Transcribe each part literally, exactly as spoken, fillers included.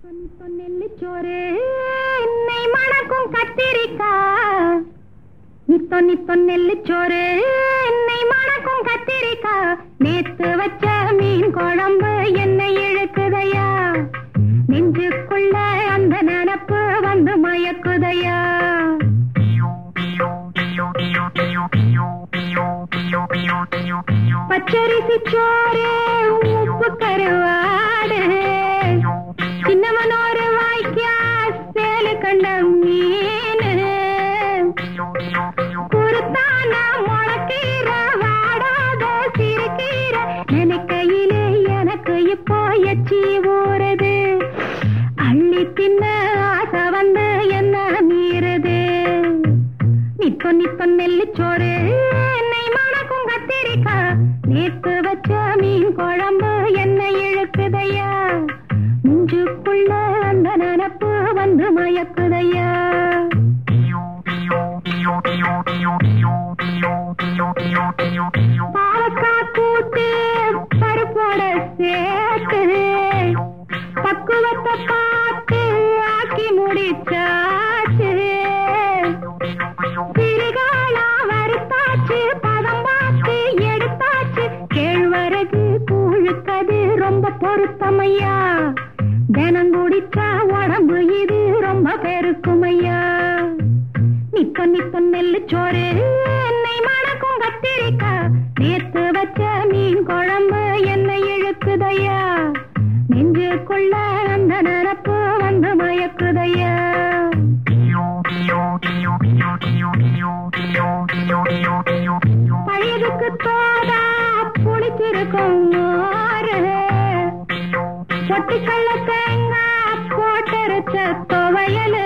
நெல்லிச்சோறு என்னை மணக்கும் கத்திரிக்காய், நித்தோ நித்தோ நெல்லிச்சோறு என்னை மணக்கும் கத்திரிக்காய், நேத்து வச்ச மீன் குழம்பு என்னை இழுக்குதையா, நெஞ்சுக்குள்ள அந்த நினப்பு வந்து மயக்குதையா. பச்சரிசி சோறு உப்பு கருவாடு, சின்னவனோரு வாய்க்கா சேலு கண்ட மீன், குருத்தான முளக்கீர வாடாத சிறுகீர, நினைக்கையிலே எனக்கு இப்போ எச்சி ஊறுது, அள்ளி தின்ன ஆசை வந்து என்ன மீறுது. நித்தோ நித்தோ நெல்லிச்சோறு என்னை மணக்கும் கத்திரிக்காய், நேத்து வச்ச மீன் குழம்பு என்னை இழுக்குதையா, நெஞ்சுக்குள்ள அந்த நினப்பு வந்து மயக்குதையா. பாலக்காய் கூட்டு பருப்போட சேர்த்து, பக்குவத்தை பார்த்து ஆக்கி முடிச்சாச்சு, சிறுகாலா வறுத்தாச்சு, பதம் பார்த்து எடுத்தாச்சு, கேழ்வரகு கூழுக்கது ரொம்ப பொருத்தமையா, தினம் குடிச்சா உடம்பு இது ரொம்ப பெருக்குமையா. நித்தோ நித்தோ நெல்லிச்சோறு என்னை மணக்கும் கத்திரிக்காய், நேத்து வச்ச மீன் குழம்பு என்னை இழுக்குதையா, நெஞ்சுக்குள்ள அந்த நினப்பு வந்து மயக்குதையா. பழையதுக்கு தோதா புளிச்சிருக்கும் மோரு, பொட்டுக்கல்ல தேங்காய் போட்டரைச்ச துவையலு,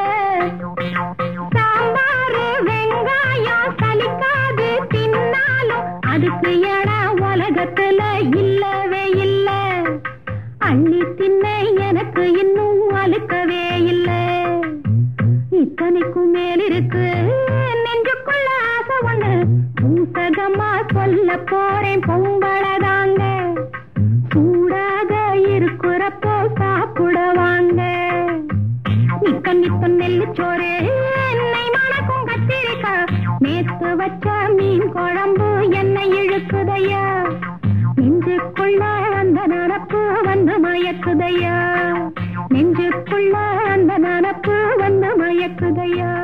சாம்பாரு வெங்காயம் சலிக்காது தின்னாலும் அதுக்கு இடம் உலகத்துல இல்லவே இல்ல, அள்ளி தின்ன எனக்கு இன்னும் அழுக்கவே இல்ல. இத்தனைக்கும் மேலிருக்கு நெஞ்சுக்குள்ள ஆசை ஒண்ணு, பூசகமா சொல்ல போறேன் பொங்கலதாங்க, சூடாக இருக்கிறப்போ சாப்பிடுவாங்க. நித்தோ நித்தோ நெல்லிச்சோறு என்னை மணக்கும் கத்திரிக்காய், நேத்து வச்ச மீன் குழம்பு என்னை இழுக்குதையா, நெஞ்சுக்குள்ள அந்த நினப்பு வந்து மயக்குதையா, நெஞ்சுக்குள்ள அந்த நினப்பு வந்து மயக்குதையா.